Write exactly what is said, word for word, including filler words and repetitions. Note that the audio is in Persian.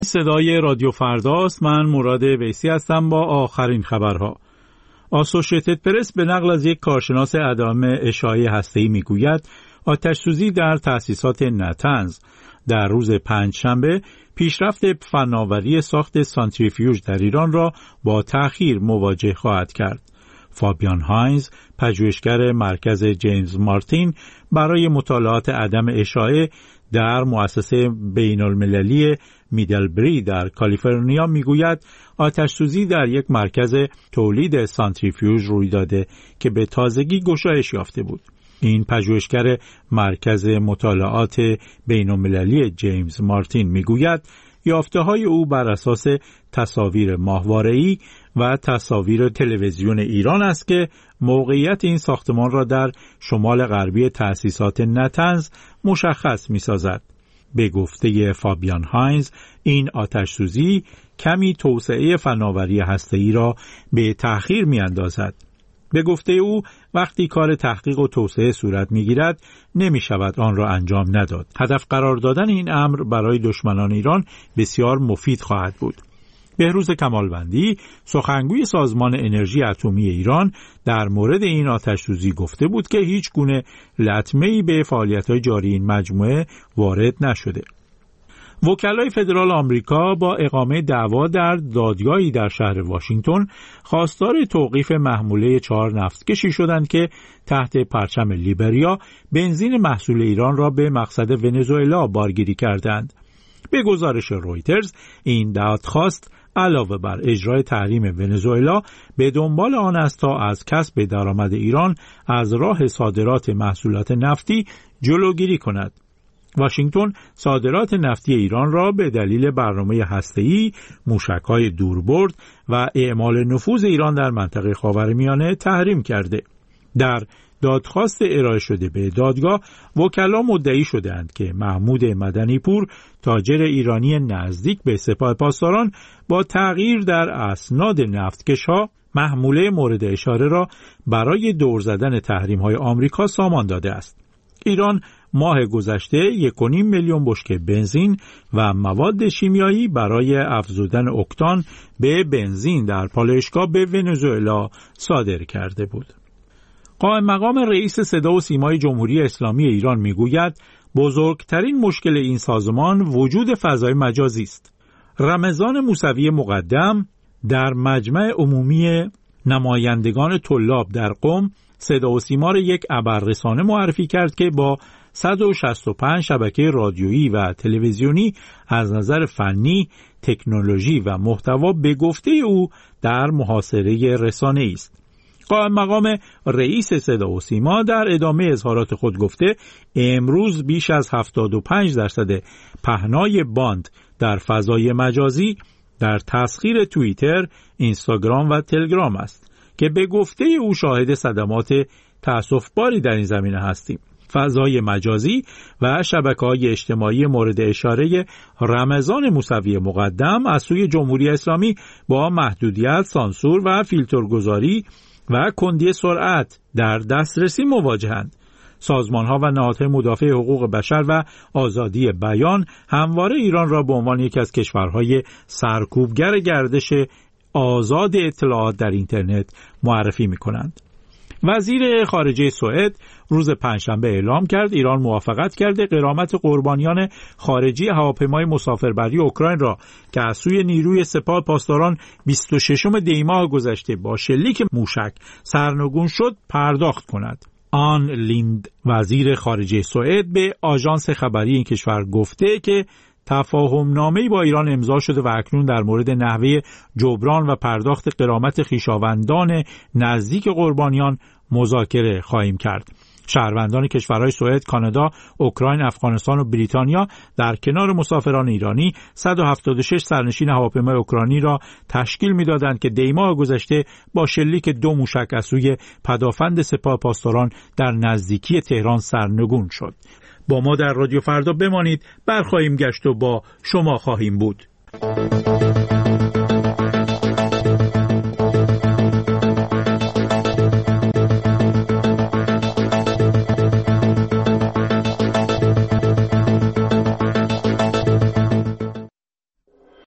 صدای رادیو فرداست. من مراد ویسی هستم با آخرین خبرها. آسوشیتد پرس به نقل از یک کارشناس عدم اشعاع هسته‌ای میگوید آتش‌سوزی در تأسیسات نتنز در روز پنجشنبه پیشرفت فناوری ساخت سانتریفیوژ در ایران را با تأخیر مواجه خواهد کرد. فابیان هاینز، پژوهشگر مرکز جیمز مارتین برای مطالعات عدم اشعاع در مؤسسه بین‌المللی میدلبری در کالیفرنیا میگوید آتش‌سوزی در یک مرکز تولید سانتریفیوژ روی داده که به تازگی گشایش یافته بود. این پژوهشگر مرکز مطالعات بین‌المللی جیمز مارتین میگوید یافته‌های او بر اساس تصاویر ماهواره‌ای و تصاویر تلویزیون ایران است که موقعیت این ساختمان را در شمال غربی تأسیسات نتنز مشخص می‌سازد. به گفته فابیان هاینز، این آتش‌سوزی کمی توسعه فناوری هسته‌ای را به تأخیر می‌اندازد. به گفته او وقتی کار تحقیق و توسعه صورت می‌گیرد نمی‌شود آن را انجام نداد. هدف قرار دادن این امر برای دشمنان ایران بسیار مفید خواهد بود. بهروز کمالوندی، سخنگوی سازمان انرژی اتمی ایران، در مورد این آتش‌سوزی گفته بود که هیچ گونه لطمه‌ای به فعالیت‌های جاری این مجموعه وارد نشده. وکلای فدرال آمریکا با اقامه دعوا در دادگاهی در شهر واشنگتن خواستار توقیف محموله چهار نفتکشی شدند که تحت پرچم لیبریا بنزین محصول ایران را به مقصد ونزوئلا بارگیری کردند. به گزارش رویترز، این دادخواست علاوه بر اجرای تحریم ونزوئلا به دنبال آن است تا از کسب درآمد ایران از راه صادرات محصولات نفتی جلوگیری کند. واشنگتن صادرات نفتی ایران را به دلیل برنامه هسته‌ای، موشک‌های دوربرد و اعمال نفوذ ایران در منطقه خاورمیانه تحریم کرده. در دادخواست ارائه شده به دادگاه، وکلا مدعی شدند که محمود مدنی‌پور، تاجر ایرانی نزدیک به سپاه پاسداران، با تغییر در اسناد نفتکش‌ها محموله مورد اشاره را برای دور زدن تحریم‌های آمریکا سامان داده است. ایران ماه گذشته یک و نیم میلیون بشکه بنزین و مواد شیمیایی برای افزودن اکتان به بنزین در پالایشگاه به ونزوئلا صادر کرده بود. قائم مقام رئیس صدا و سیمای جمهوری اسلامی ایران میگوید بزرگترین مشکل این سازمان وجود فضای مجازی است. رمضان موسوی مقدم در مجمع عمومی نمایندگان طلاب در قم صدا و سیما را یک ابررسانه معرفی کرد که با صد و شصت و پنج شبکه رادیویی و تلویزیونی از نظر فنی، تکنولوژی و محتوا به گفته او در محاصره رسانه‌ای است. قائم مقام رئیس صدا و سیما در ادامه اظهارات خود گفته امروز بیش از هفتاد و پنج درصد پهنای باند در فضای مجازی در تسخیر توییتر، اینستاگرام و تلگرام است که به گفته او شاهد صدمات تأسف‌باری در این زمینه هستیم. فضای مجازی و شبکه‌های اجتماعی مورد اشاره رمضان موسوی مقدم از سوی جمهوری اسلامی با محدودیت، سانسور و فیلترگذاری و کندی سرعت در دسترسی مواجهند. سازمان‌ها و نهادهای مدافع حقوق بشر و آزادی بیان همواره ایران را به عنوان یکی از کشورهای سرکوبگر گردش آزاد اطلاعات در اینترنت معرفی می‌کنند. وزیر خارجه سوئد روز پنجشنبه اعلام کرد ایران موافقت کرده غرامت قربانیان خارجی هواپیمای مسافربری اوکراین را که از سوی نیروی سپاه پاسداران بیست و ششم دی ماه گذشته با شلیک موشک سرنگون شد پرداخت کند. آن لیند، وزیر خارجه سوئد، به آژانس خبری این کشور گفته که تفاهم نامه‌ای با ایران امضا شده و اکنون در مورد نحوه جبران و پرداخت غرامت خویشاوندان نزدیک قربانیان مذاکره خواهیم کرد. شهروندان کشورهای سوئد، کانادا، اوکراین، افغانستان و بریتانیا در کنار مسافران ایرانی صد و هفتاد و شش سرنشین هواپیمای اوکراینی را تشکیل می‌دادند که دی ماه گذشته با شلیک دو موشک از سوی پدافند سپاه پاسداران در نزدیکی تهران سرنگون شد. با ما در رادیو فردا بمانید، برخواهیم گشت و با شما خواهیم بود.